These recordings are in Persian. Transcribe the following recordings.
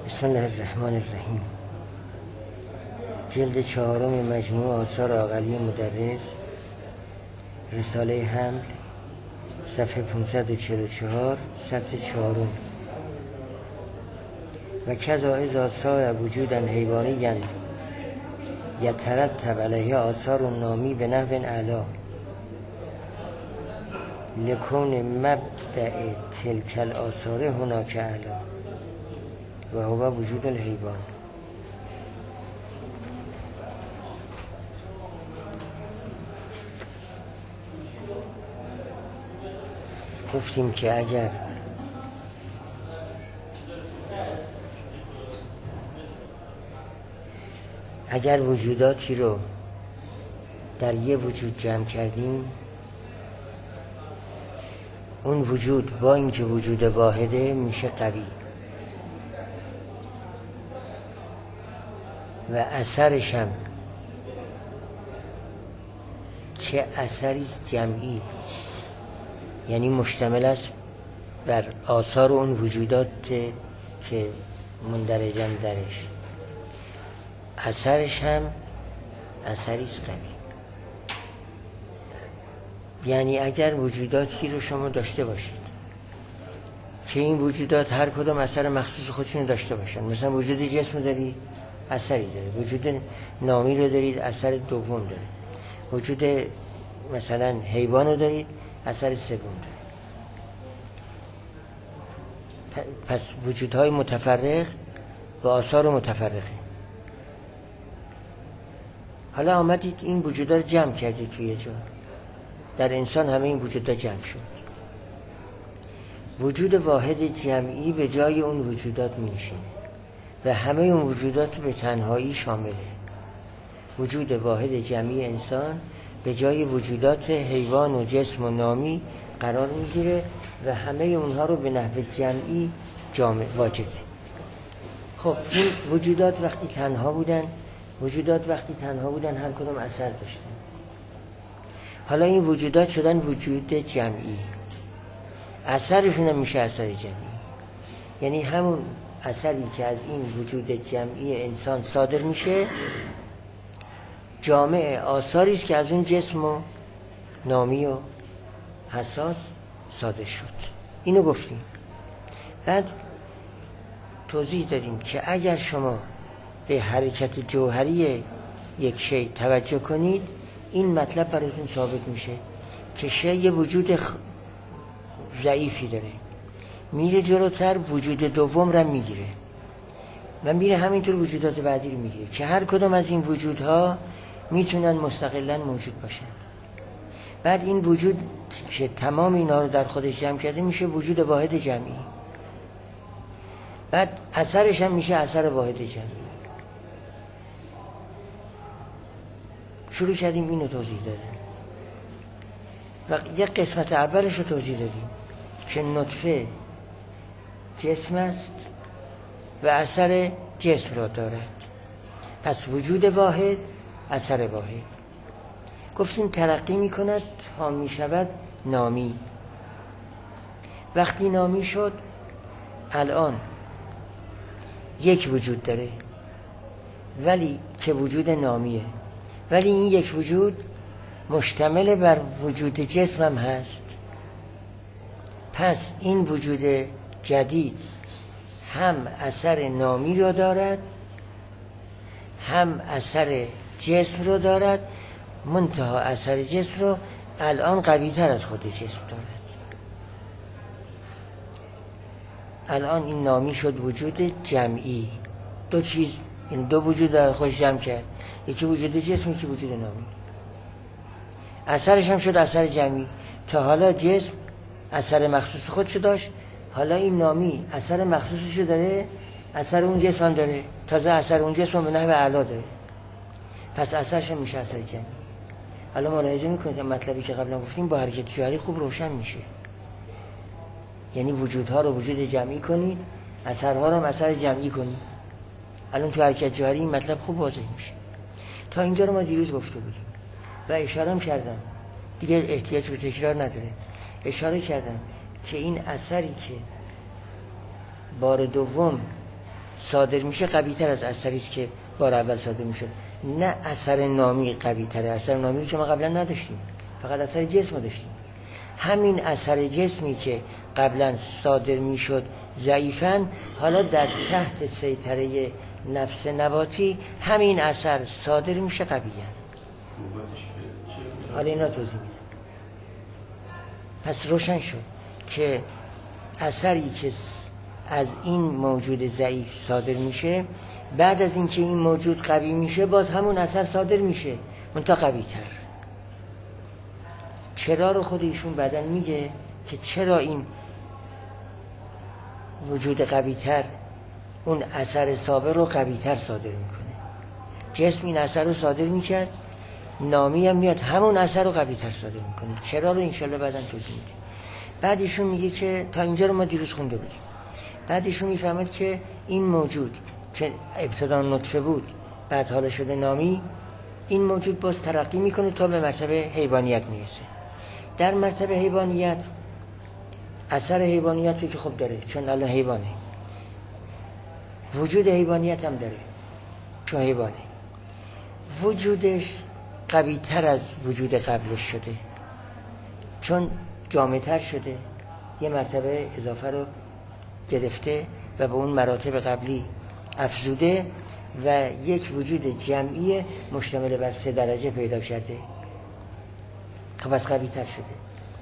بسم الله الرحمن الرحیم. جلد 4 مجموع آثار عاقلی مدرس، رساله حمل، صفحه 544، سطر 4. و کذا اذا صار وجودا حیوانیا یترتب علیه آثار نامی به نحو اعلی لکون مبدأ تلک الآثار هناک اعلی و هو وجود الحیوان. گفتیم که اگر وجوداتی رو در یه وجود جمع کردیم، اون وجود با اینکه وجود واحده میشه قوی و اثرش هم که اثری جمعی، یعنی مشتمل است بر آثار اون وجودات که مندرجن درش، اثرش هم اثری قوی. یعنی اگر وجوداتی رو شما داشته باشید که این وجودات هر کدام اثر مخصوص خودشون داشته باشن، مثلا وجود جسم دارید اثری داره، وجود نامی رو دارید اثر دوم داره، وجود مثلا حیوان رو دارید اثر سوم داره. پس وجودهای متفرق و آثار متفرقه. حالا آمدید این وجودها رو جمع کردید توی جا. در انسان همه این وجودها جمع شد. وجود واحد جمعی به جای اون وجودات میشه و همه اون وجودات به تنهایی شامله. وجود واحد جمعی انسان به جای وجودات حیوان و جسم و نامی قرار میگیره و همه اونها رو به نحو جمعی جامع واجده. خب این وجودات وقتی تنها بودن هر کدوم اثر داشتن. حالا این وجودات شدن وجود جمعی، اثرشون هم میشه اثر جمعی. یعنی همون اثری که از این وجود جمعی انسان صادر میشه جامع آثاری است که از اون جسم و نامی و حساس صادر شد. اینو گفتیم. بعد توضیح دادیم که اگر شما به حرکت جوهری یک شی توجه کنید، این مطلب براتون ثابت میشه که شی یه وجود ضعیفی داره، میره جلوتر وجود دوم رو میگیره و میره همینطور وجودات بعدی رو میگیره که هر کدام از این وجودها میتونن مستقلا موجود باشن. بعد این وجود که تمام اینا رو در خودش جمع کرده میشه وجود واحد جمعی. بعد اثرش هم میشه اثر واحد جمعی. شروع کردیم اینو توضیح دادن و یک قسمت اولش رو توضیح دادیم که نطفه جسم است و اثر جسم را دارد. پس وجود واحد اثر واحد. گفتیم ترقی می کند تا می شود نامی. وقتی نامی شد الان یک وجود داره ولی که وجود نامیه، ولی این یک وجود مشتمل بر وجود جسم هم هست. پس این وجود جدید هم اثر نامی رو دارد هم اثر جسم رو دارد، منتها اثر جسم رو الان قوی تر از خود جسم دارد. الان این نامی شد وجود جمعی. دو چیز، این دو وجود در خودش جمع کرد، یکی وجود جسم یکی وجود نامی. اثرش هم شد اثر جمعی. تا حالا جسم اثر مخصوص خودشو داشت، حالا این نامی اثر مخصوصشو داره، اثر اون جسم هم داره، تازه اثر اون جسم هم به نحو اعلی داره. پس اثرش هم میشه اثر جمعی. حالا ملاحظه میکنید مطلبی که قبلا گفتیم با حرکت جوهری خوب روشن میشه. یعنی وجودها رو وجود جمعی کنید، اثرها رو هم اثر جمعی کنید. الان تو حرکت جوهری این مطلب خوب واضح میشه. تا اینجا رو ما دیروز گفته بودیم و اشاره هم کردم، دیگه احتیاج به تکرار نداره. اشاره کردم که این اثری که بار دوم صادر میشه قوی تر از اثری است که بار اول صادر میشه. نه اثر نامی قوی تره، اثر نامی رو که ما قبلا نداشتیم، فقط اثر جسم داشتیم. همین اثر جسمی که قبلا صادر میشد ضعیفاً، حالا در تحت سیطره نفس نباتی همین اثر صادر میشه قویاً. حالا این را توضیح میدم. پس روشن شد که اثری که از این موجود ضعیف صادر میشه، بعد از اینکه این موجود قوی میشه باز همون اثر صادر میشه منتها قوی تر. چرا رو خود ایشون بعداً میگه که چرا این وجود قوی تر اون اثر سابق رو قوی تر صادر میکنه. جسم این اثر رو صادر میکرد، نامی هم میاد همون اثر رو قوی تر صادر میکنه. چرا رو انشالله بعداً توضیح میده. بعد ایشون میگه که تا اینجا رو ما دیروز خونده بودیم. بعد ایشون میفهمد که این موجود که ابتدا نطفه بود بعد حالا شده نامی، این موجود باز ترقی میکنه تا به مرتبه حیوانیت میرسه. در مرتبه حیوانیت اثر حیوانیت رو که خب داره چون الان حیوانه، وجود حیوانیت هم داره چون حیوانه، وجودش قوی تر از وجود قبلش شده چون جامع تر شده، یه مرتبه اضافه رو گرفته و به اون مراتب قبلی افزوده و یک وجود جمعی مشتمل بر 3 درجه پیدا کرده. خب از قوی تر شده.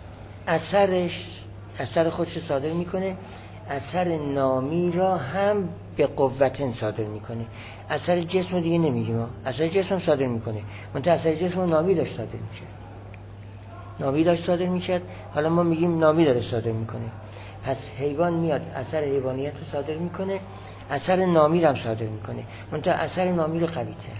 اثر خودش صادر میکنه، اثر نامی را هم به قوت صادر میکنه. اثر جسم دیگه نمیگیم، اثر جسم صادر میکنه، منتها اثر جسم نامی داشت صادر میشه. نامی داشت صادر میکرد، حالا ما میگیم نامی داره صادر میکنه. پس حیوان میاد اثر حیوانیت رو صادر میکنه، اثر نامی رو هم صادر میکنه، منتها اثر نامی رو قوی تر.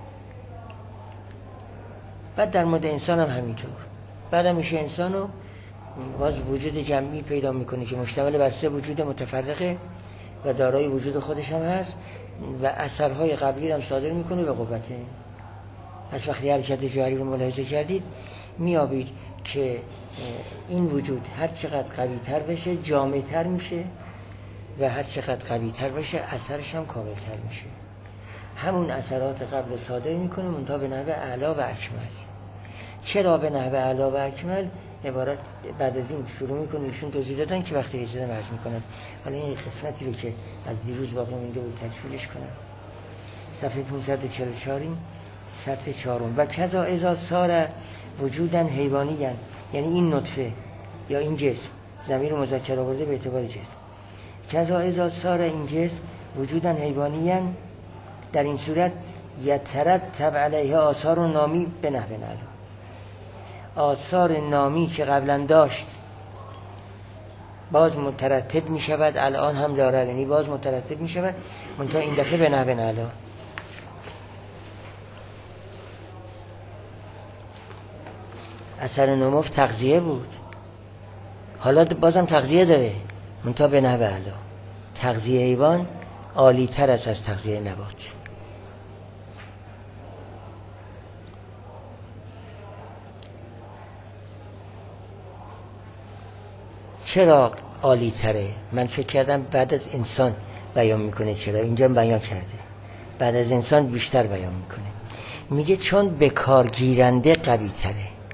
بعد در مورد انسان هم همینطور. بعد میشه انسان رو باز وجود جمعی پیدا میکنه که مشتمل بر 3 وجود متفرقه و دارای وجود خودش هم هست و اثرهای قبلی رو هم صادر میکنه به قوته. پس وقتی حرکت جاری رو ملاحظه کردید میابید که این وجود هر چقدر قوی تر بشه جامع تر میشه و هر چقدر قوی تر بشه اثرش هم کامل تر میشه. همون اثرات قبل صادر میکنه منتها به نحو اعلی و اکمل. چرا به نحو اعلی و اکمل؟ عبارت بعد از این شروع میکنه ایشون توضیح دادن که وقتی رسیدن عرض میکنن. حالا این قسمتی رو که از دیروز باقی مونده بود تکمیلش کنم. صفحه 544 سطر 4 و کذا اذا صار وجودا حیوانیًا، یعنی این نطفه یا این جسم، ضمیر مذکر آورده به اعتبار جسم، کذا اذا صار این جسم وجودا حیوانیًا، در این صورت یترتب علیه آثار و نامی به نحو نعلا. آثار نامی که قبلا داشت باز مترتب می شود، الان هم داره، یعنی باز مترتب می شود منتها این دفعه به نحو نعلا. اثر نموف تغذیه بود، حالا بازم تغذیه داره منتها به نحو اعلی. تغذیه حیوان عالی تر است از تغذیه نبات. چرا عالی تره؟ من فکر کردم بعد از انسان بیان میکنه، چرا اینجا بیان کرده بعد از انسان بیشتر بیان میکنه. میگه چون به کار گیرنده قوی تره،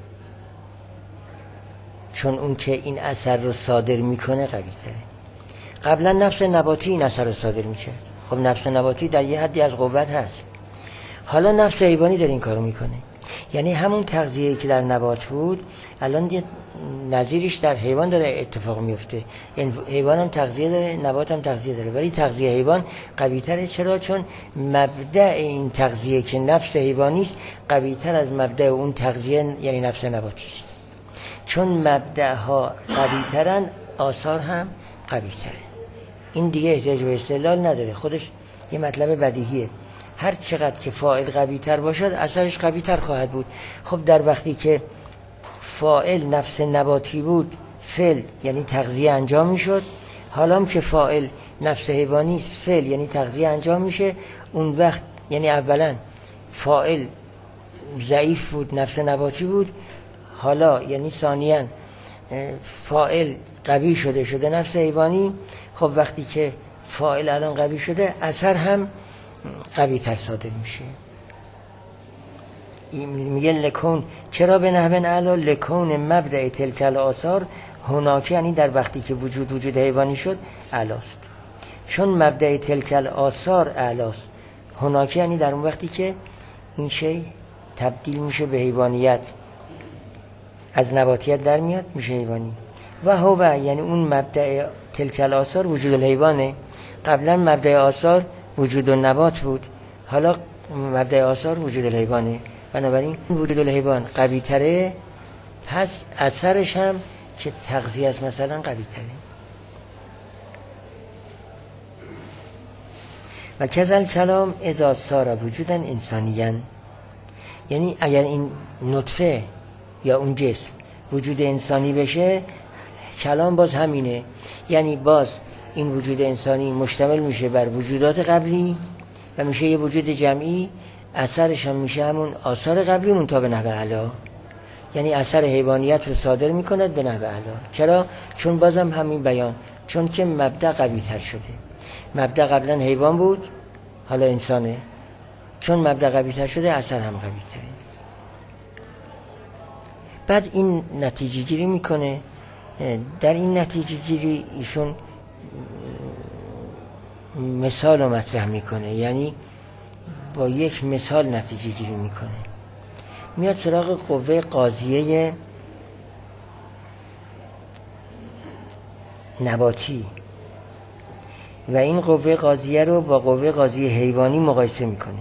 چون اون که این اثر رو صادر میکنه قوی تره. قبلا نفس نباتی این اثر رو صادر میکرد، خب نفس نباتی در یه حدی از قوت هست، حالا نفس حیوانی داره این کارو میکنه. یعنی همون تغذیه‌ای که در نبات بود الان یه نظیرش در حیوان داره اتفاق میفته. یعنی حیوان هم تغذیه داره، نبات هم تغذیه داره، ولی تغذیه حیوان قوی تره. چرا؟ چون مبدأ این تغذیه که نفس حیوانی است قوی تر از مبدأ اون تغذیه یعنی نفس نباتی است. چون مبدأها قوی ترن آثار هم قوی تره. این دیگه احتیاج به استدلال نداره، خودش یه مطلب بدیهیه. هر چقدر که فاعل قوی تر باشد اثرش قوی تر خواهد بود. خب در وقتی که فاعل نفس نباتی بود فعل یعنی تغذیه انجام میشد، حالا هم که فاعل نفس حیوانی است فعل یعنی تغذیه انجام میشه. اون وقت یعنی اولا فاعل ضعیف بود نفس نباتی بود، حالا یعنی ثانیاً فاعل قوی شده نفس حیوانی. خب وقتی که فاعل الان قوی شده، اثر هم قوی تر صادر میشه. میگه لکون، چرا به نحو اعلی؟ لکون مبدأ تلک الاثار هناک، یعنی در وقتی که وجود حیوانی شد اعلاست. چون مبدأ تلک الاثار اعلاست، هناک یعنی در اون وقتی که این شی تبدیل میشه به حیوانیت، از نباتیت در میاد میشه حیوانی. و هو یعنی اون مبدأ تلک الاثار وجود الحیوانه. قبلا مبدأ آثار وجود النبات بود، حالا مبدأ آثار وجود الحیوانه. بنابراین وجود الحیوان قوی تره، پس اثرش هم که تغذیه است مثلا قوی تره. و کذل کلام اذا صار وجودا انسانیا، یعنی اگر این نطفه یا اون جسم وجود انسانی بشه، کلام باز همینه، یعنی باز این وجود انسانی مشتمل میشه بر وجودات قبلی و میشه یه وجود جمعی، اثرش هم میشه همون آثار قبلی منتها به نحو اعلی، یعنی اثر حیوانیت رو صادر میکند به نحو اعلی. چرا؟ چون بازم همین بیان، چون که مبدأ قوی تر شده. مبدأ قبلا حیوان بود، حالا انسانه. چون مبدأ قوی تر شده، اثر هم قوی تره. بعد این نتیجه گیری میکنه. در این نتیجه گیری ایشون مثال رو مطرح میکنه، یعنی با یک مثال نتیجه گیری میکنه. میاد سراغ قوه قاضیه نباتی و این قوه قاضیه رو با قوه قاضیه حیوانی مقایسه میکنه.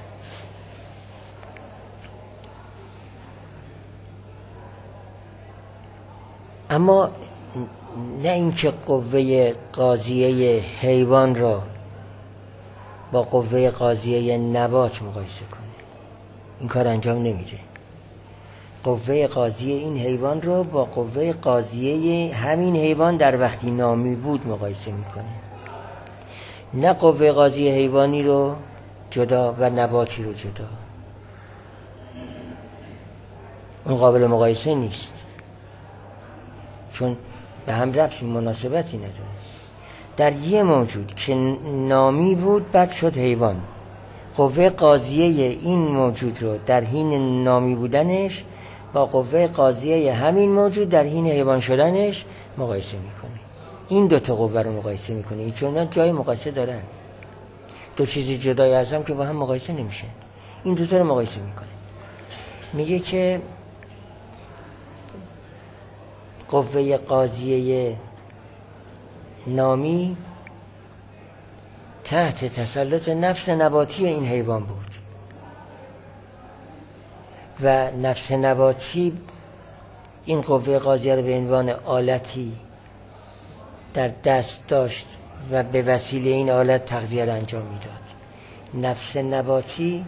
اما نه اینکه قوه قاضیه حیوان را با قوه قاضیه نبات مقایسه کنه، این کار انجام نمیده. قوه قاضیه این حیوان را با قوه قاضیه همین حیوان در وقتی نامی بود مقایسه میکنه، نه قوه قاضیه حیوانی رو جدا و نباتی رو جدا. اون قابل مقایسه نیست، چون به هم رفت مناسبتی نداره. در یه موجود که نامی بود بعد شد حیوان، قوه قاضیه این موجود رو در حین نامی بودنش با قوه قاضیه همین موجود در حین حیوان شدنش مقایسه میکنه. این دوتا قوه رو مقایسه میکنه، چون جای مقایسه دارن. دو چیز جدای از هم که با هم مقایسه نمیشه، این دوتا رو مقایسه میکنه. میگه که قوه قاضیه نامی تحت تسلط نفس نباتی این حیوان بود و نفس نباتی این قوه قاضیه رو به عنوان آلتی در دست داشت و به وسیله این آلت تغذیه رو انجام میداد. نفس نباتی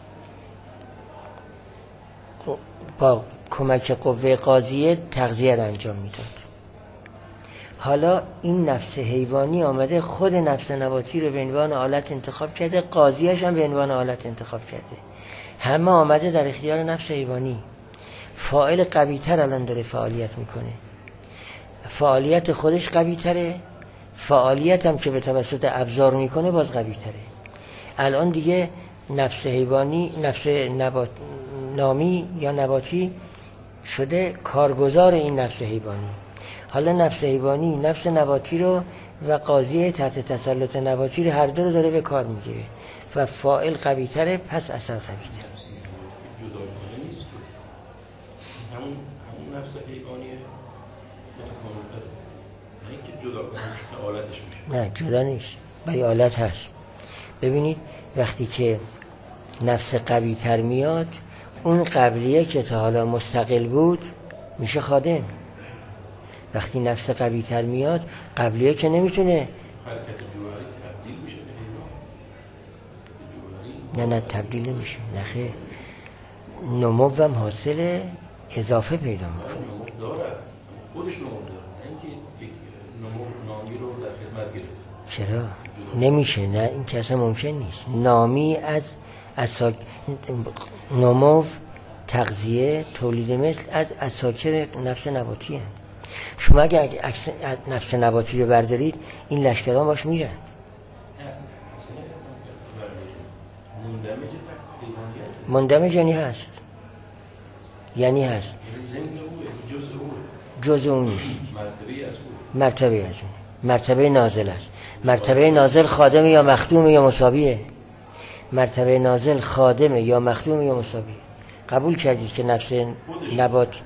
با کمک قوه قاضیه تغذیه رو انجام میداد. حالا این نفس حیوانی آمده خود نفس نباتی رو به عنوان آلت انتخاب کرده، قاضیش هم به عنوان آلت انتخاب کرده. همه آمده در اختیار نفس حیوانی. فاعل قوی تر الان داره فعالیت میکنه، فعالیت خودش قوی تره، فعالیت هم که به توسط ابزار میکنه باز قوی تره. الان دیگه نفس حیوانی، نفس نامی یا نباتی شده کارگزار این نفس حیوانی. حالا نفس حیوانی نفس نباتی رو و قاضی تحت تسلط نباتی رو هر دو رو داره به کار میگیره و فاعل قوی تره، پس اثر قوی تره. همون نفس حیوانی متکامل‌تره، نه اینکه جدا کنه آلتش میشه. نه جدا نیست، برای آلت هست. ببینید وقتی که نفس قوی تر میاد، اون قبلیه که تا حالا مستقل بود میشه خادم. وقتی نفس قوی تر میاد، قبلیه که نمیتونه حرکت جوهری تبدیل میشه به حیوان. نه تبدیل نمیشه، نه خیر، نمو هم حاصل اضافه پیدا میکنه. نمو داره، خودش نمو داره، نه اینکه یک نمو نامی رو در خدمت گرفت. چرا؟ نمیشه، نه این که اصلا ممکن نیست. نامی از نمو، تغذیه، تولید مثل از اساکر نفس نباتی هست. شما اگه نفس نباتی رو بردارید، این لشکران باش میرن. مندمج یعنی هست، یعنی هست، جز اون نیست، مرتبه از اون، مرتبه نازل است. مرتبه نازل خادمه یا مخدومه یا مساویه؟ مرتبه نازل خادمه یا مخدومه یا مساویه؟ قبول کردید که نفس نبات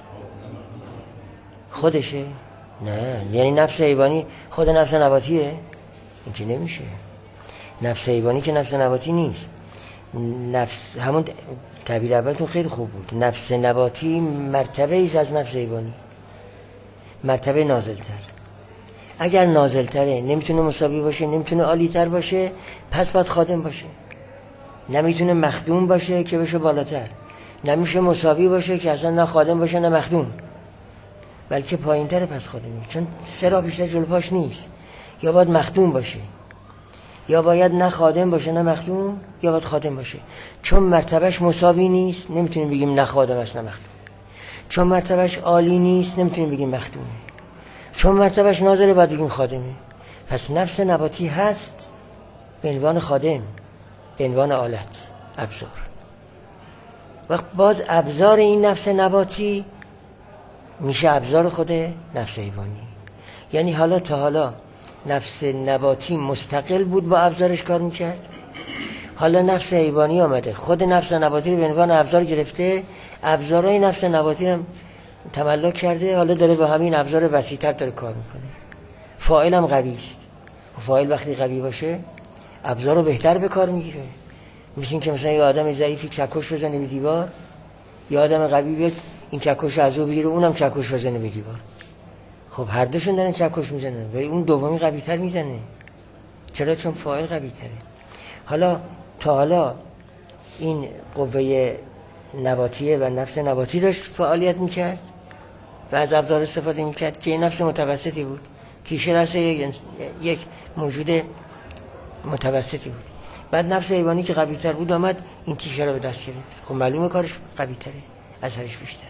خودشه؟ نه، یعنی نفس حیوانی خود نفس نباتیه؟ این که نمیشه. نفس حیوانی که نفس نباتی نیست. نفس همون تعبیر اولتون خیلی خوب بود. نفس نباتی مرتبه ایست از نفس حیوانی، مرتبه نازلتر. اگر نازلتره نمیتونه مساوی باشه، نمیتونه عالیتر باشه، پس باید خادم باشه. نمیتونه مخدوم باشه که بشه بالاتر، نمیشه مساوی باشه که اصلا نه خادم باشه نه مخدوم، بلکه پایین تره پس خادمی، چون سه راه بیشتر جلو پاش نیست. یا باید مخدوم باشه، یا باید نه خادم باشه نه مخدوم، یا باید خادم باشه. چون مرتبهش مساوی نیست نمیتونیم بگیم نه خادم است نه مخدوم. چون مرتبهش عالی نیست نمیتونیم بگیم مخدومه. چون مرتبهش نازله باید بگیم خادمه. پس نفس نباتی هست به عنوان خادم، به عنوان آلت، ابزار. وقت باز ابزار این نفس نباتی میشه ابزار خود نفس حیوانی. یعنی حالا تا حالا نفس نباتی مستقل بود با ابزارش کار میکرد، حالا نفس حیوانی آمده خود نفس نباتی رو به عنوان ابزار گرفته، ابزارهای نفس نباتی رو تملک کرده، حالا داره با همین ابزار وسیع‌تر داره کار میکنه. فاعل هم قوی است. فاعل وقتی قوی باشه ابزار رو بهتر به کار میگیره. مثل این که مثلا یه آدم ضعیفی چکش بزنه به دیوار، یه آدم قوی بیاد این چکش از او بگیره اونم چکش بزنه به دیوار. خب هر دوشون دارن چکش میزنن ولی اون دومی قوی تر میزنه. چرا؟ چون فاعل قوی تره. حالا تا حالا این قوه نباتیه و نفس نباتی داشت فعالیت میکرد و از ابزار استفاده میکرد که این نفس متوسطی بود. تیشه رسه یک موجود متوسطی بود. بعد نفس حیوانی که قوی تر بود آمد این تیشه رو به دست گرفت. خب معلومه کارش قوی تره، اثرش بیشتره.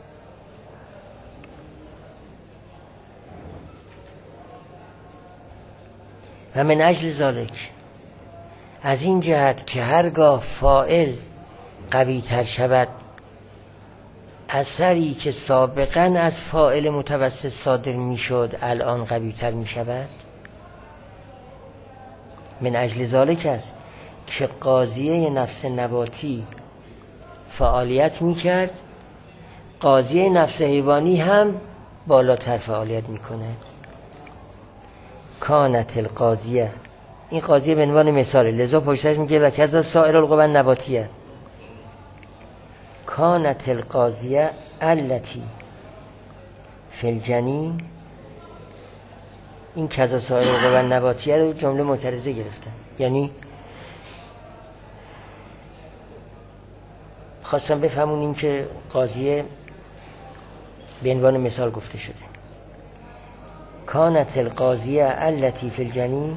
و من اجل ذالک، از این جهت که هرگاه فاعل قوی تر شود، اثری که سابقا از فاعل متوسط صادر می شد الان قوی تر می شود. من اجل ذالک است که قاضیه نفس نباتی فعالیت می کرد، قاضیه نفس حیوانی هم بالاتر فعالیت می کند. کانت القاضیه، این قاضیه به عنوان مثاله، لذا پشتش میگه و کذا سایر القوى النباتیه. کانت القاضیه التی فی الجنین، این کذا سایر القوى النباتیه رو جمله معترضه گرفتن، یعنی خواستم بفهمونیم که قاضیه به عنوان مثال گفته شده. کانت القاضیه التی فی الجنین،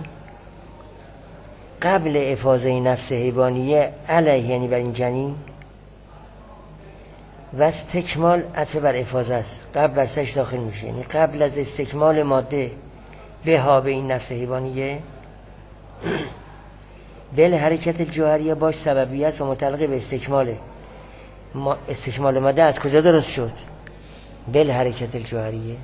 قبل افاضه نفس حیوانیه علیه، یعنی بر این جنین، و استکمال عطف بر افاضه است، قبل بر سرش داخل میشه، یعنی قبل از استکمال ماده به ها به این نفس حیوانیه، بل حرکت الجوهریه باش سببیت و متعلق به استکمال ماده از کجا درست شد؟ بل حرکت الجوهریه.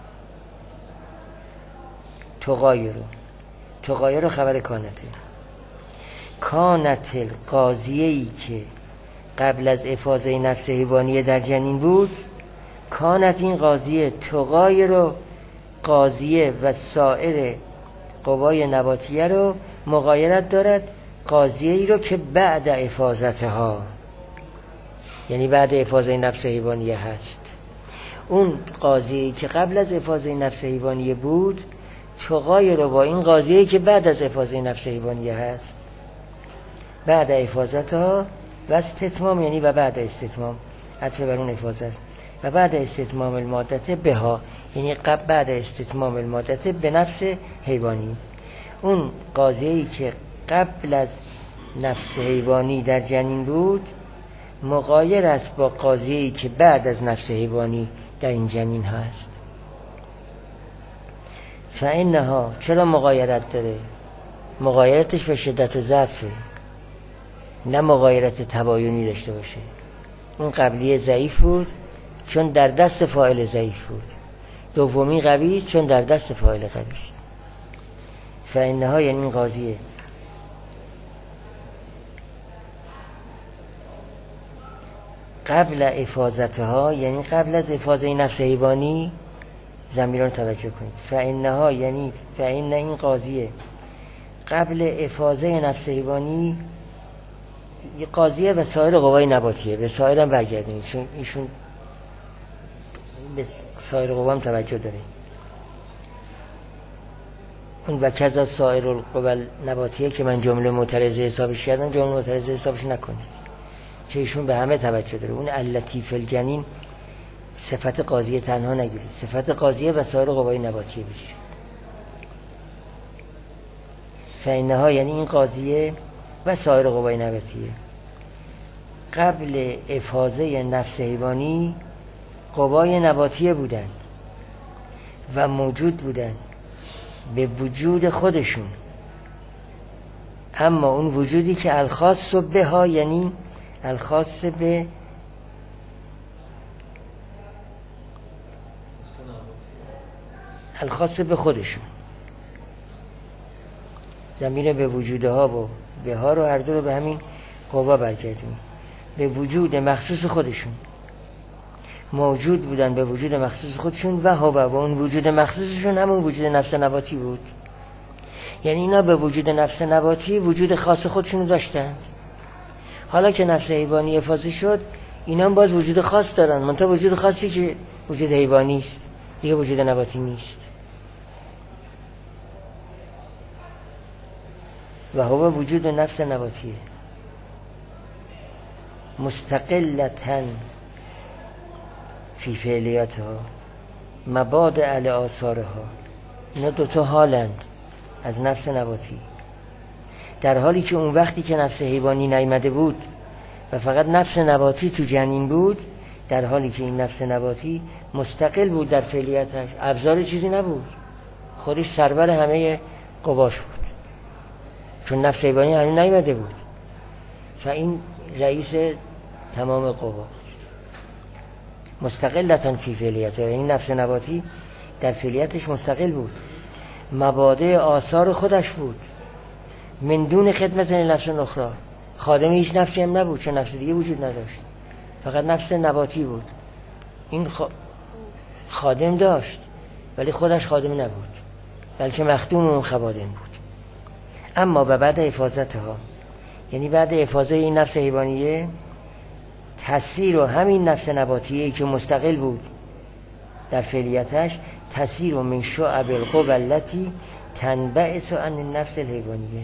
تغایر خبر کانته. کانت القاضیه‌ای که قبل از افاضه نفس حیوانیه در جنین بود، کانت این قاضیه تغایر و قاضیه و سایر قوای نباتیه رو مغایرت دارد، قاضیه ای رو که بعد افاضتها، یعنی بعد افاضه نفس حیوانیه هست. اون قاضیه که قبل از افاضه نفس حیوانیه بود تغایر رو با این قاضیه که بعد از افاضه نفس حیوانیه هست، بعد افاضتها و استتمام، یعنی و بعد استتمام عطف بر اون افاضه است، و بعد استتمام المادته بها، یعنی بعد استتمام المادته به نفس حیوانی. اون قاضیه‌ای که قبل از نفس حیوانی در جنین بود مغایر است با قاضیه‌ای که بعد از نفس حیوانی در این جنین هست. فانها، چرا مغایرت داره؟ مغایرتش به شدت و ضعفه، نه مغایرت تباینی داشته باشه. اون قبلی ضعیف بود چون در دست فاعل ضعیف بود، دومی قوی چون در دست فاعل قوی است. فإنها یعنی این قاضیه قبل افاضتها، یعنی قبل از افاضه نفس حیوانی. ضمیر رو توجه کنید. فإنها یعنی فإن این قاضیه قبل افاضه نفس حیوانی، یه قاضیه و سایر قوای نباتیه. به سایر هم برگردونید چون ایشون به سایر قوا هم توجه داره. اون و کذا سایر القوا نباتیه که من جمله معترضه حسابش کردم، جمله معترضه حسابش نکنید چه ایشون به همه توجه داره. اون التی فی الجنین صفت قاضیه تنها نگیرید، صفت قاضیه و سایر قوای نباتیه بگیرید. فإنها یعنی این قاضیه و سایر قوای نباتیه قبل افاضه نفس حیوانی قوای نباتیه بودند و موجود بودند به وجود خودشون، اما اون وجودی که الخاص به ها یعنی الخاص به الخاص به خودشون، ضمیر به وجودها و به ها رو هر دو رو به همین قوا برگردیم. به وجود مخصوص خودشون موجود بودن، به وجود مخصوص خودشون و هوا و اون وجود مخصوصشون همون وجود نفس نباتی بود. یعنی اینا به وجود نفس نباتی وجود خاص خودشون داشتن. حالا که نفس حیوانی افاضه شد اینا هم باز وجود خاص دارن، منتها وجود خاصی که وجود حیوانی است دیگه وجود نباتی نیست. و هوا وجود نفس نباتیه مستقلتن فی فعلیاتها مباد علی آثارها. اینا دوتا حالند از نفس نباتی، در حالی که اون وقتی که نفس حیوانی نیامده بود و فقط نفس نباتی تو جنین بود، در حالی که این نفس نباتی مستقل بود در فعلیتش، ابزار چیزی نبود، خودش سرور همه قواش بود چون نفس حیوانی هنوز نیامده بود. فاین رئیس تمام قوا مستقلتن فی فعلیتها، این نفس نباتی در فعلیتش مستقل بود، مبادئ آثار خودش بود، من دون خدمت نفس اخرى، خادم هیچ نفسی هم نبود چون نفس دیگه وجود نداشت، فقط نفس نباتی بود. این خادم داشت ولی خودش خادم نبود بلکه مخدوم اون خادم بود. اما بعد افاضتها یعنی بعد افاضه این نفس حیوانیه تسیر و همین نفس نباتیه که مستقل بود در فعلیتش تسیر و من شعب القوى التي تنبعث عن النفس الحیوانیه،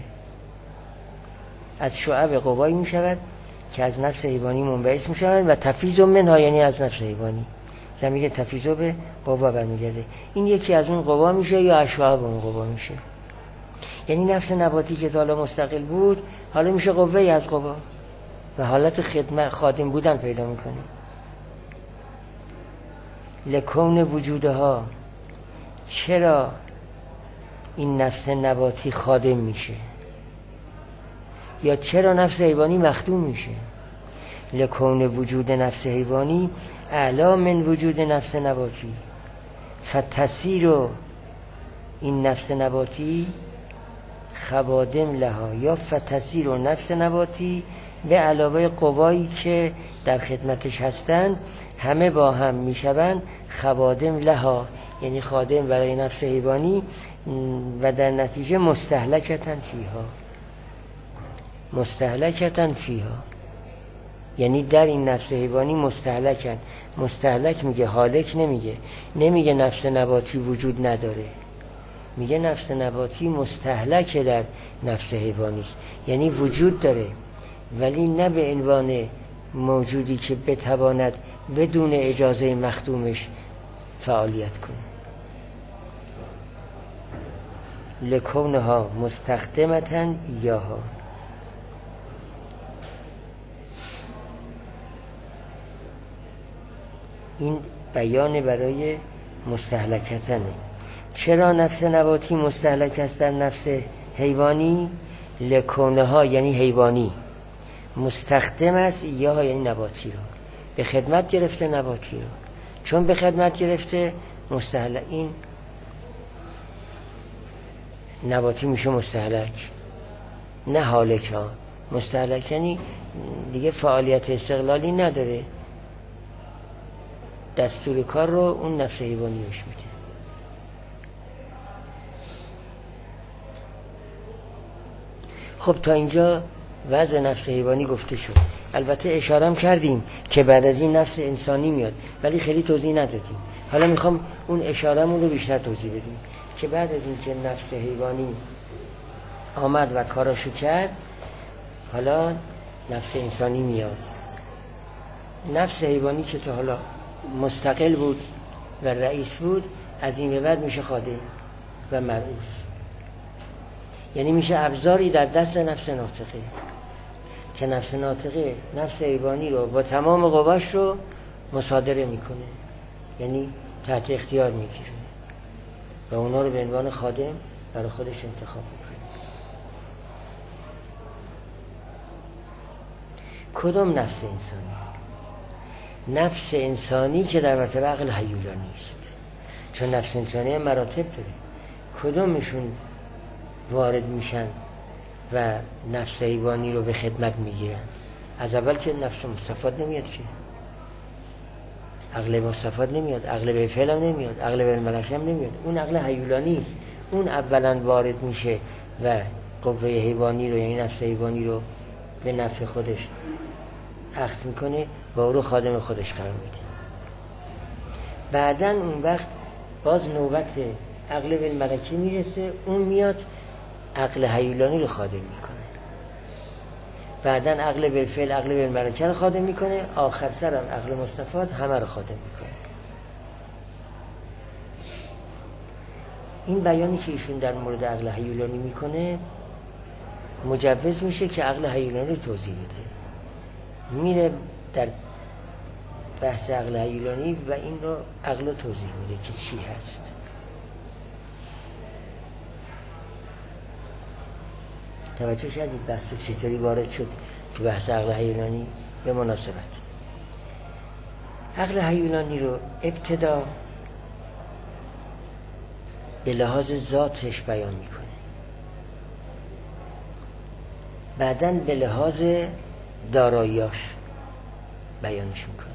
از شعب قوایی می شود که از نفس حیوانی منبعث می شود و تفیض منها یعنی از نفس حیوانی. ضمیر تفیض به قوا برمیگرده. این یکی از اون قوا میشه یا از شعب اون قوا میشه. یعنی نفس نباتی که تا حالا مستقل بود حالا میشه قوه‌ای از قوا و حالت خدمت خادم بودن پیدا میکنه. لکون وجودها، چرا این نفس نباتی خادم میشه یا چرا نفس حیوانی مخدوم میشه؟ لکون وجود نفس حیوانی اعلا من وجود نفس نباتی، فتسیر این نفس نباتی خوادم لها، یا فتسیر و نفس نباتی به علاوه قوایی که در خدمتش هستند همه با هم میشوند خوادم لها، یعنی خادم برای نفس حیوانی و در نتیجه مستهلکتن فیها. مستهلکتن فیها یعنی در این نفس حیوانی مستهلکن. مستهلک میگه، حالک نمیگه نفس نباتی وجود نداره، میگه نفس نباتی مستهلک در نفس حیوانی است، یعنی وجود داره ولی نه به عنوان موجودی که بتواند بدون اجازه مخدومش فعالیت کنه. لکونها مستخدمتن ایاها، این بیان برای مستهلکتنه. چرا نفس نباتی مستهلک است در نفس حیوانی لکونه ها یعنی حیوانی، مستخدم است یا یعنی نباتی رو به خدمت گرفته، نباتی رو چون به خدمت گرفته مستهلک، این نباتی میشه مستهلک، نه هالک ها. مستهلک یعنی دیگه فعالیت استقلالی نداره، دستور کار رو اون نفس حیوانی بهش میده. خب تا اینجا وضع نفس حیوانی گفته شد. البته اشاره کردیم که بعد از این نفس انسانی میاد، ولی خیلی توضیح ندادیم. حالا میخوام اون اشاره‌مون رو بیشتر توضیح بدیم که بعد از این که نفس حیوانی آمد و کاراشو کرد، حالا نفس انسانی میاد. نفس حیوانی که تا حالا مستقل بود و رئیس بود، از این به بعد میشه خادم و مرئوس، یعنی میشه ابزاری در دست نفس ناطقه که نفس ناطقه نفس حیوانی رو با تمام قواش رو مصادره میکنه، یعنی تحت اختیار میگیره و اونا رو به عنوان خادم برای خودش انتخاب میکنه. کدوم نفس انسانی؟ نفس انسانی که در مرتبه عقل هیولانی است، چون نفس انسانی مراتب داره. کدومشون وارد میشن و نفس حیوانی رو به خدمت میگیرن؟ از اول که نفس مستفاد نمیاد، که عقل مستفاد نمیاد، عقل به فعل هم نمیاد، عقل به ملک هم نمیاد، اون عقل هیولانی است. اون اولا وارد میشه و قوه حیوانی رو، یعنی نفس حیوانی رو به نفع خودش اخذ میکنه و او رو خادم خودش قرار میده. بعدن اون وقت باز نوبت عقل به ملکه میرسه، اون میاد عقل هیولانی رو خادم میکنه. بعدن عقل بالفعل عقل بالملکه رو خادم میکنه، آخر سرم عقل مستفاد همه رو خادم میکنه. این بیانی که ایشون در مورد عقل هیولانی میکنه مجوز میشه که عقل هیولانی رو توضیح بده. میره در بحث عقل هیولانی و این رو عقل رو توضیح میده که چی هست. توجه کردید بحث چطوری وارد شد تو بحث عقل هیولانی؟ به مناسبت عقل هیولانی رو ابتدا به لحاظ ذاتش بیان میکنه، بعدن به لحاظ داراییاش بیانش میکنه.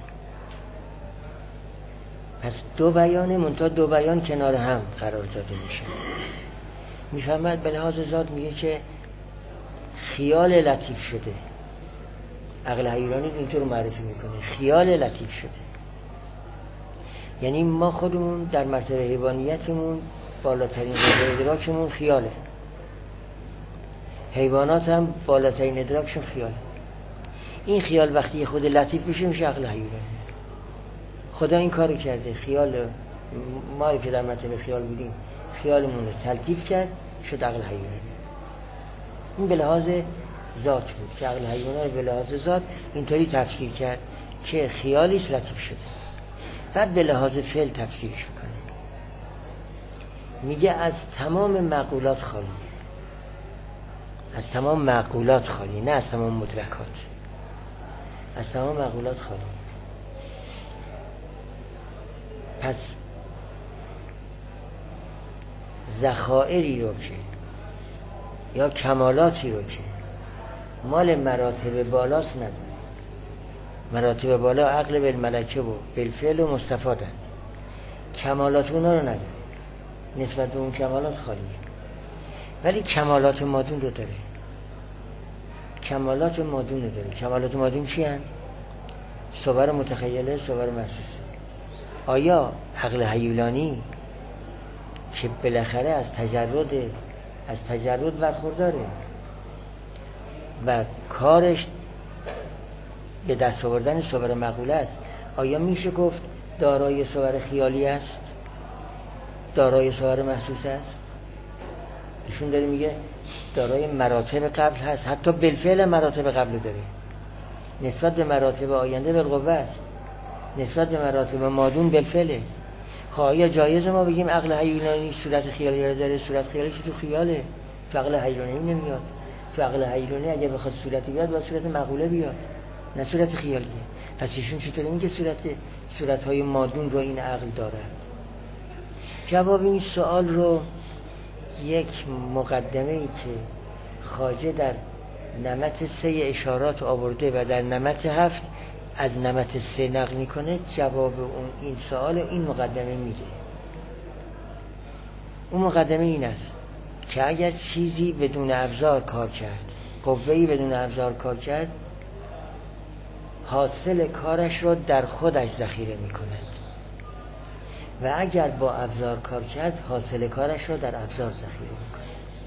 پس دو بیانه، منتها دو بیان کنار هم قرار داده میشه. میفهمد به لحاظ ذات میگه که خیال لطیف شده. عقل هیولانی اینطور معرفی میکنه، خیال لطیف شده. یعنی ما خودمون در مرتبه حیوانیتمون بالاترین قوه ادراکمون خیاله، حیوانات هم بالاترین ادراکشون خیاله. این خیال وقتی خود لطیف بشه میشه عقل هیولانی. خدا این کارو کرده، خیال ما رو که در مرتبه خیال بودیم خیالمون رو تلطیف کرد، شد عقل هیولانی. این به لحاظ ذات بود که عقل حیوانی به لحاظ ذات اینطوری تفسیر کرد که خیالیش لطیف شده. بعد به لحاظ فعل تفسیرش میکنه، میگه از تمام معقولات خالی، از تمام معقولات خالی، نه از تمام مدرکات، از تمام معقولات خالی. پس ذخائری رو که یا کمالاتی رو که مال مراتب بالاست نداره. مراتب بالا عقل بالملکه و بالفعل و مستفادند، کمالات اونا رو نداره، نسبت به اون کمالات خالیه. ولی کمالات مادون رو داره، کمالات مادون رو داره. کمالات مادون چی هست؟ صور متخیله، صور محسوسه. آیا عقل هیولانی که بالاخره از تجرد برخورداره و کارش به دست آوردن صور معقوله است، آیا میشه گفت دارای صور خیالی است، دارای صور محسوس است؟ ایشون داره میگه دارای مراتب قبل هست، حتی بالفعل مراتب قبل داره، نسبت به مراتب آینده بالقوه است، نسبت به مراتب مادون بالفعله. خب آیا جایز ما بگیم عقل هیولانی صورت خیالی رو داره؟ صورت خیالی که تو خیاله، تو عقل حیرانی نمیاد. تو عقل حیرانی اگر بخواد صورتی بیاد باید صورت معقوله بیاد، نه صورت خیالیه. پس ایشون چطوری میگه صورتهای مادون رو این عقل دارد؟ جواب این سوال رو یک مقدمه ای که خواجه در نمط 3 اشارات آورده و در نمط 7 از نمط 3 نقل میکنه، جواب این سوال این مقدمه میده. اون مقدمه این است که اگر چیزی بدون ابزار کار کرد، قوه‌ای بدون ابزار کار کرد، حاصل کارش را در خودش ذخیره میکند و اگر با ابزار کار کرد حاصل کارش را در ابزار ذخیره میکند.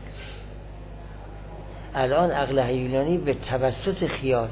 الان عقل هیولانی به توسط خیال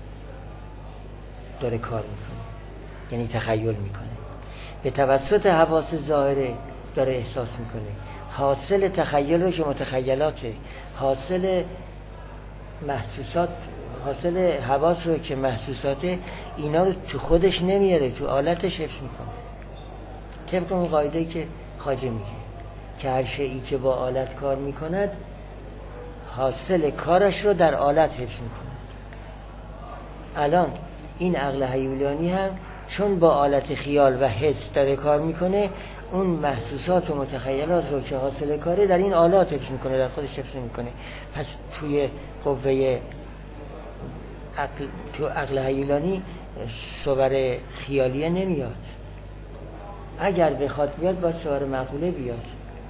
داره کار میکنه، یعنی تخیل میکنه. به توسط حواس ظاهره داره احساس میکنه. حاصل تخیل رو که متخیلاته، حاصل محسوسات، حاصل حواس رو که محسوساته، اینا رو تو خودش نمیاره، تو آلتش حفظ میکنه. طبق اون قاعده که خواجه میگه که هر شیئی که با آلت کار میکند حاصل کارش رو در آلت حفظ میکند. الان این عقل هیولانی هم چون با آلت خیال و حس داره کار میکنه، اون محسوسات و متخیلات رو که حاصل کاره در این آلات حفظ میکنه، در خودش حفظ میکنه. پس توی قوه عقل، تو عقل هیولانی صور خیالیه نمیاد. اگر بخواد بیاد باید صور معقوله بیاد،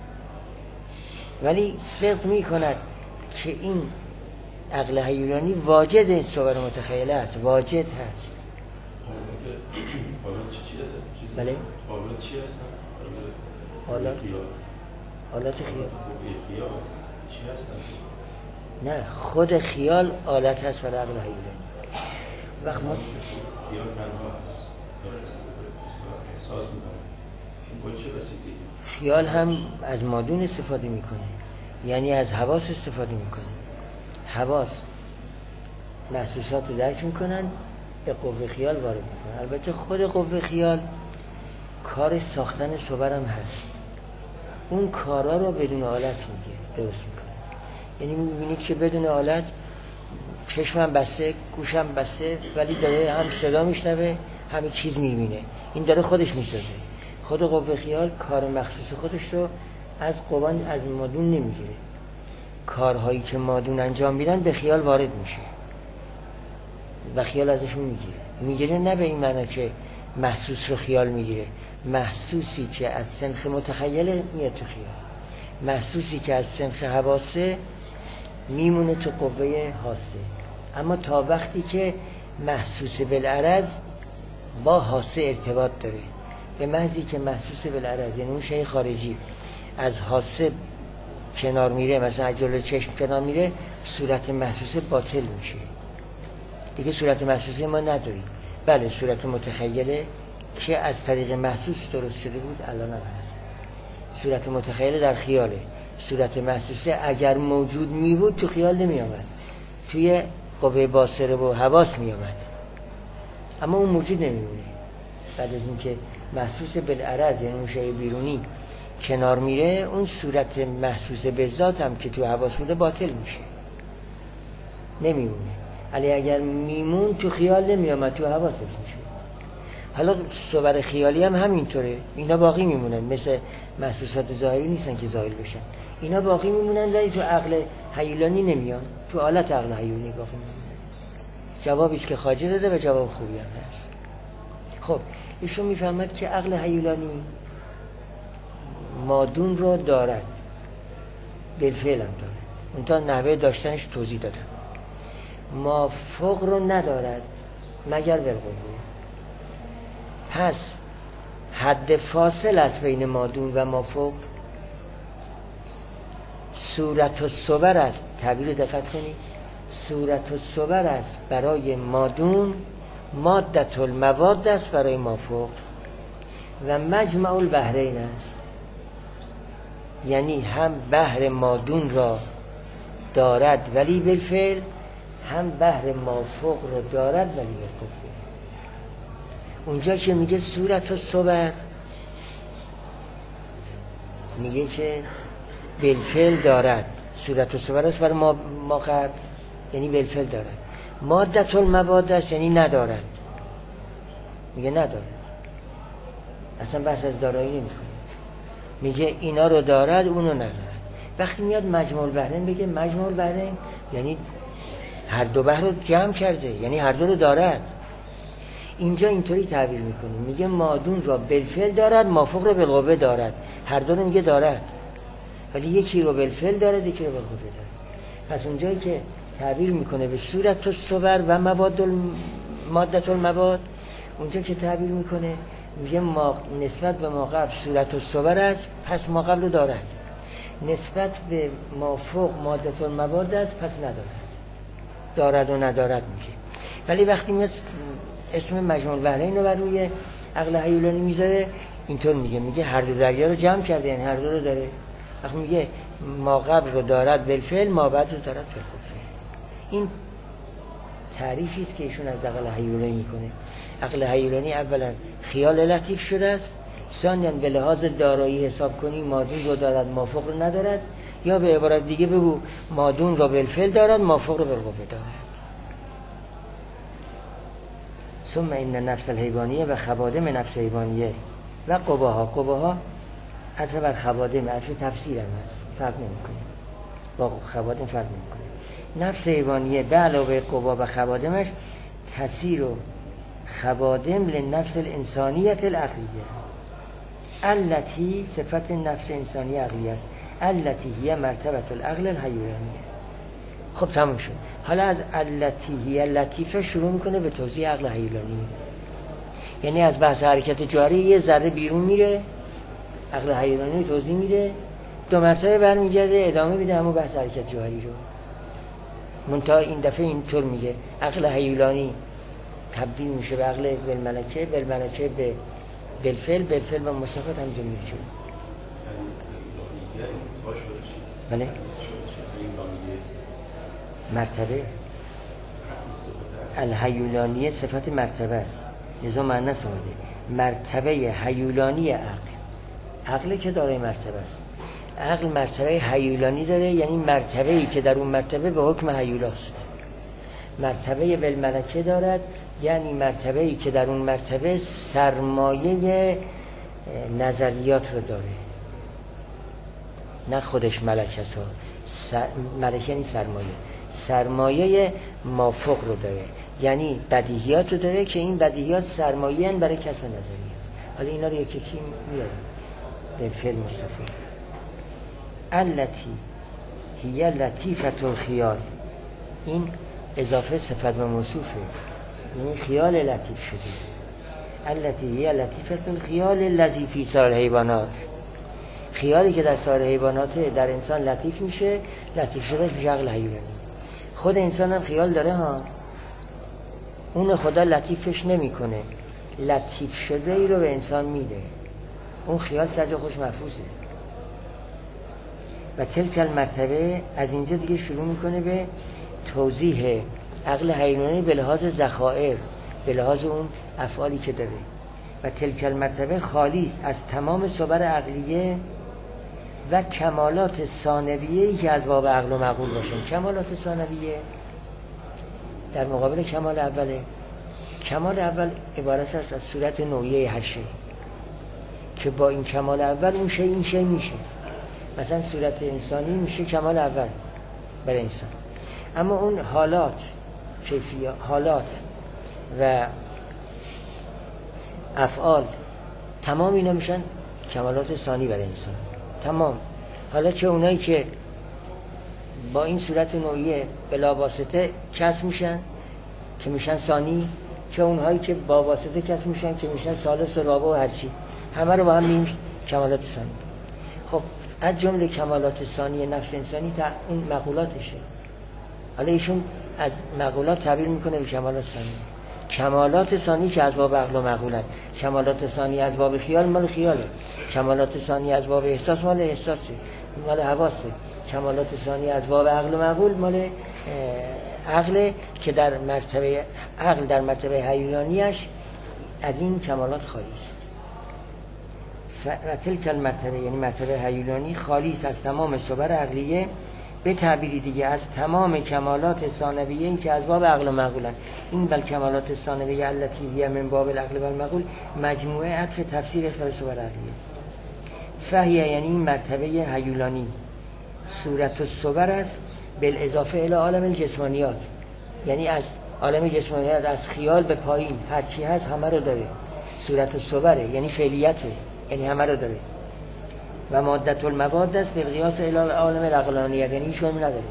ولی صدق میکند که این عقل هیولانی واجد صور متخیله است، واجد هست. حالات چی هست؟ بله؟ حالات چی هستن؟ آلات خیال چی هستن؟ نه، خود خیال آلت هست برای عقل هیولانی. وقت ما خیال تنها هست، احساس میکنه. این چه رسیدی؟ خیال هم از مادون استفاده میکنه، یعنی از حواس استفاده میکنه. حواس محسوسات رو درک میکنن، به قوه خیال وارد میکنن. البته خود قوه خیال کار ساختن صور هم هست، اون کارا رو بدون آلت میگه، درست میکنه. یعنی میبینید که بدون آلت چشمم بسته، گوشم بسته، ولی داره هم صدا میشنوه همه چیز میبینه. این داره خودش میسازه. خود قوه خیال کار مخصوص خودش رو از قوان، از مادون نمیگیره. کارهایی که مادون انجام میدن به خیال وارد میشه و خیال ازشون میگیره. نه به این معنی که محسوس رو خیال میگیره، محسوسی که از سنخ متخیله میاد تو خیال، محسوسی که از سنخ حواسه میمونه تو قوه حاسه. اما تا وقتی که محسوس بالعرض با حاسه ارتباط داره، به محضی که محسوس بالعرض یعنی اون شیء خارجی از حاسه کنار میره، مثلا جلوی چشم کنار میره، صورت محسوسه باطل میشه. دیگه صورت محسوسه ما نداریم. بله، صورت متخیله که از طریق محسوس درست شده بود الان هم هست. صورت متخیله در خیاله. صورت محسوسه اگر موجود می بود تو خیال نمی آمد، توی قوه باصره و حواس می آمد، اما اون موجود نمیمونه. بعد از اینکه محسوس بالعرض یعنی اون شیء بیرونی کنار میره، اون صورت محسوس به ذات هم که تو حواس بوده باطل میشه، نمیمونه. علی اگر میمون تو خیال نمیامد، تو حواس میشه. حالا صور خیالی هم همینطوره، اینا باقی میمونن، مثل محسوسات ظاهری نیستن که زائل بشن. اینا باقی میمونن ولی تو عقل هیولانی نمیان، تو حالت عقل هیولانی باقی میمونن. جوابیش که خواجه داده و جواب خوبی هم هست. خب ایشون میفهمد که عقل هیولانی مادون رو دارد، بالفعل هم دارد، اون تا نحوه داشتنش توضیح دادم. مافوق رو ندارد مگر بالقوه. پس حد فاصل است بین مادون و مافوق صورت و صور است. تعبیر رو دقت کنید، صورت و صور است برای مادون، مادت المواد است برای مافوق و مجمع البحرین است. یعنی هم بحر مادون را دارد ولی بالفعل، هم بحر مافوق را دارد ولی بالقوه. اونجا که میگه صورت و صور، میگه که بالفعل دارد، صورت و صور است برای ما قبل، یعنی بالفعل دارد. مادة المواد است یعنی ندارد، میگه ندارد، اصلا بحث از دارایی نمیکنه، میگه اینا رو دارد اونو ندارد. وقتی میاد مجموع البحرین بگه مجموع البحرین یعنی هر دو بحر رو جمع کرده، یعنی هر دو رو دارد. اینجا اینطوری تعبیر میکنه، میگه مادون را بالفعل دارد، مافوق رو بالقوه دارد. هر دو رو میگه دارد، ولی یکی رو بالفعل دارد، یکی رو بالقوه دارد. پس اونجایی که تعبیر میکنه به صورت الصور و مادة المواد، اونجا که تعبیر میکنه میگه نسبت به ما قبل صورت الصور است، پس ما قبل رو دارد. نسبت به مافوق مادة المواد است، پس ندارد. دارد و ندارد میگه. ولی وقتی میاد اسم مجموع البحرین رو بر روی عقل هیولانی میذاره، اینطور میگه هر دو دریا رو جمع کرده، یعنی هر دو رو داره. وقتی میگه ما قبل رو دارد بالفعل، ما بعد رو دارد بالخفه. این تعریفی است که ایشون از عقل هیولانی میکنه. عقل هیولانی اولا خیال لطیف شده است، ثانیاً به لحاظ دارایی حساب کنی مادون رو دارد، مافوق رو ندارد، یا به عبارت دیگه بگو مادون رو بالفعل دارد، مافوق رو بالقوه دارد. ثم این نفس الحیوانیه و خوادم نفس حیوانیه و قواها عطف بر خوادم، عطف تفسیر هم هست، فرق نمیکنه، با خوادم فرق نمیکنه. نفس حیوانیه به علاوه قوا و خوادمش تسیر و خوادم لنفس الانسانیت العقلیه التي صفت نفس انسانی عقلی است، التي هي مرتبه العقل الحیوانیه. خب تموم شد. حالا از التي هي لطیفه شروع میکنه به توضیح عقل حیولانی، یعنی از بحث حرکت جاری یه ذره بیرون میره، عقل حیولانی توضیح میده، 2 مرتبه برمیگرده ادامه میده همون بحث حرکت جاری رو. منتها این دفعه اینطور میگه عقل حیولانی تبدیل میشه به عقل بالملکه، بالملکه به بالفعل، بالفعل به مصطفات همینجا میره جلو. بله مرتبه الحیولانی صفت مرتبه است، لذا معنیس آمده مرتبه حیولانی عقل که داره مرتبه است. عقل مرتبه حیولانی داره، یعنی مرتبه ای که در اون مرتبه به حکم حیولاست. مرتبه بالملکه دارد، یعنی مرتبه ای که در اون مرتبه سرمایه نظریات رو داره، نه خودش ملکه ها. ملکه یعنی سرمایه مافوق رو داره، یعنی بدیهیات رو داره که این بدیهیات سرمایه هن برای کسب نظریات. حالا اینا رو یکی میارم به فعل مصطفی. التی هی لطیفة الخیال، این اضافه صفت به موصوفه، یعنی خیال لطیف شده. التی هی لطیفة الخیال الذی فی سائر الحیوانات، خیالی که در سایر حیوانات در انسان لطیف میشه، لطیف شده میشه عقل حیولانی. خود انسان هم خیال داره ها، اون خدا لطیفش نمیکنه، لطیف شده ای رو به انسان میده، اون خیال سرجا خوش محفوظه. و تلک المرتبه از اینجا دیگه شروع میکنه به توضیح عقل حیولانی به لحاظ ذخائر، به لحاظ اون افعالی که داره. و تلک المرتبه خالی است از تمام صور عقلیه و کمالات ثانویه‌ای که از باب عقل و معقول باشن. کمالات ثانویه در مقابل کمال اوله. کمال اول عبارت است از صورت نوعیه هر شی که با این کمال اول اون شی این شی میشه. مثلا صورت انسانی میشه کمال اول برای انسان، اما اون حالات، کیفیات، حالات و افعال تمام اینا میشن کمالات ثانی برای انسان تمام. حالا چه اونایی که با این صورت نوعیه بلا واسطه کسب میشن که میشن ثانی، چه اونهایی که با واسطه کسب میشن که میشن ثالث و رابع و هرچی، همه رو با هم میگیم کمالات ثانی. خب از جمله کمالات ثانی نفس انسانی تا اون مقولاتشه. حالا ایشون از مقولات تعبیر میکنه به کمالات ثانی. کمالات ثانی که از باب عقل و معقولن، کمالات ثانی از باب خیال مال خیاله، کمالات ثانی از باب احساس مال احساسه، مال حواسه، کمالات ثانی از باب عقل و معقول مال عقل که در مرتبه عقل در مرتبه حیولانیش از این کمالات خالی است. و تلک المرتبه یعنی مرتبه حیولانی خالی است از تمام صور عقلیه به تعبیری دیگه از تمام کمالات ثانویه این که از باب عقل و معقولن. این بل کمالات ثانویه التي هی من باب العقل و المعقول مجموعه عطف تفسیر اخبار صور عقلیه. فهیه یعنی این مرتبه هیولانی صورت الصور است بالاضافه الی عالم الجسمانیات، یعنی از عالم جسمانیات از خیال به پایین هر چی هست همه رو داره. صورت الصوره یعنی فعلیته، یعنی همه رو داره. و مادت المواد است بالقیاس الی عالم العقلانیت، یعنی هیچ نداره.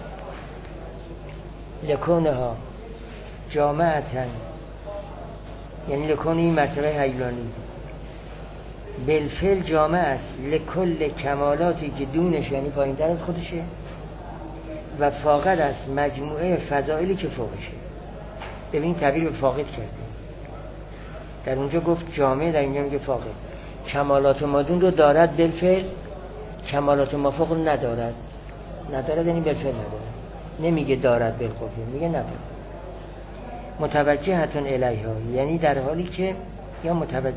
لکونها جامعتن یعنی لکون این مرتبه هیولانی بالفعل جامع است لکل کمالاتی که دونش یعنی پایین تر از خودشه و فاقد است مجموعه فضائلی که فوقشه. ببین تعبیر به فاقد کرده، در اونجا گفت جامع، در اینجا میگه فاقد. کمالات مادون رو دارد بالفعل، کمالات مافوق رو ندارد یعنی بالفعل ندارد، نمیگه دارد بالقوه، میگه ندارد. متوجهتون الیها یعنی در حالی که یا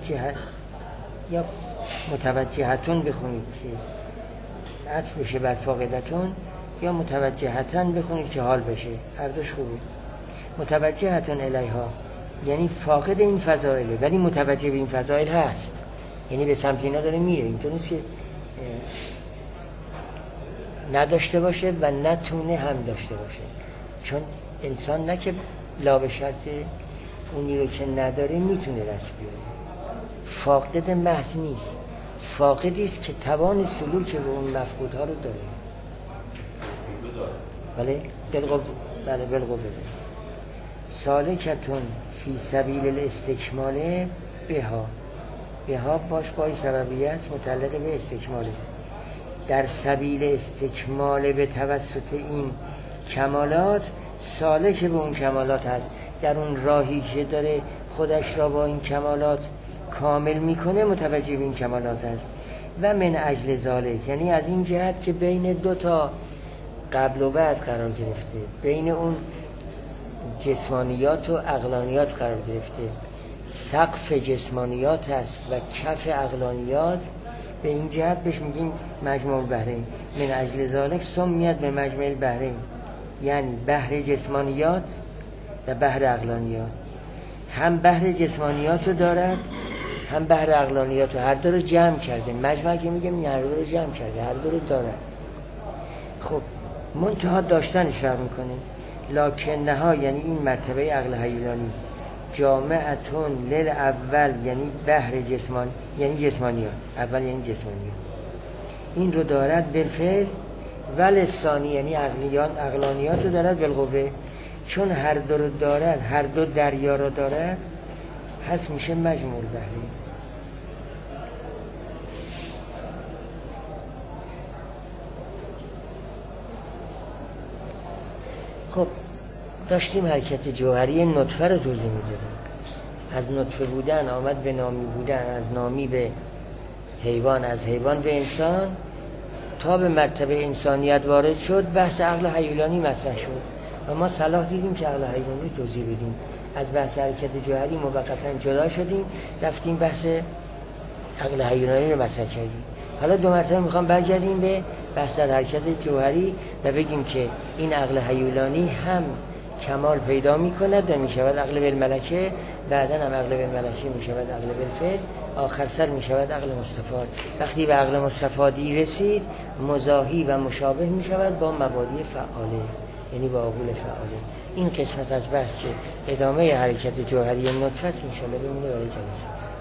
متوجهتون بخونید که عطف بشه بر فاقدتون، یا متوجهتن بخونید که حال بشه، هر دوش خوبه. متوجهتون الیها یعنی فاقد این فضائله ولی متوجه به این فضائل هست، یعنی به سمت اینا داره میره. اینطور نیست که نداشته باشه و نتونه هم داشته باشه، چون انسان نه که لا به شرط اونی رو که نداره میتونه دست بیاره. فاقد محض نیست، فاقدی است که توان سلوک به اون مفقودها رو داره. بله بالقوه. سالکتون فی سبیل الاستکمال بها باش بای سببیه است متعلق به استکماله. در سبیل استکمال به توسط این کمالات سالک به اون کمالات هست، در اون راهی که داره خودش را با این کمالات کامل میکنه متوجه به این کمالات هست. و من اجل ذالک یعنی از این جهت که بین دو تا قبل و بعد قرار گرفته، بین اون جسمانیات و عقلانیات قرار گرفته، سقف جسمانیات هست و کف عقلانیات، به این جهت بهش میگیم مجموع البحرین. من اجل ذالک سمیت به مجموع البحرین، یعنی بحر جسمانیات و بحر عقلانیات. هم بحر جسمانیات رو دارد هم بحر عقلانیات رو، هر دو رو جمع کرده. مجمع که میگم هر دو رو جمع کرده، هر دو رو دارد. خب منتها داشتنش فرق میکنه. لکنها یعنی این مرتبه عقل هیولانی جامعتون للاول یعنی بحر جسمان یعنی جسمانیات، اول یعنی جسمانیات، این رو دارد بالفعل. ولثانی یعنی عقلانیات رو دارد بالقوه. چون هر دو رو دارد، هر دو دریا رو دارد، هست میشه مجموع البحرین. خب داشتیم حرکت جوهری نطفه رو توضیح میدادیم. از نطفه بودن آمد به نامی بودن، از نامی به حیوان، از حیوان به انسان، تا به مرتبه انسانیت وارد شد. بحث عقل هیولانی مطرح شد و ما صلاح دیدیم که عقل هیولانی توضیح بدیم. از بحث حرکت جوهری موقتا جدا شدیم، رفتیم بحث عقل هیولانی رو مطرح کردیم. حالا دو مرتبه میخوام برگردیم به بحث حرکت جوهری و بگیم که این عقل هیولانی هم کمال پیدا میکند و میشود عقل بالملکه، بعدا هم عقل بالملکه میشود عقل بالفعل، آخر سر میشود عقل مستفاد. وقتی به عقل مستفادی رسید مزاحی و مشابه میشود با مبادی فعاله، یعنی با عقول فعاله. این قسمت از بحث که ادامه حرکت جوهری نطفه است، انشاءالله بمونه برای جلسه.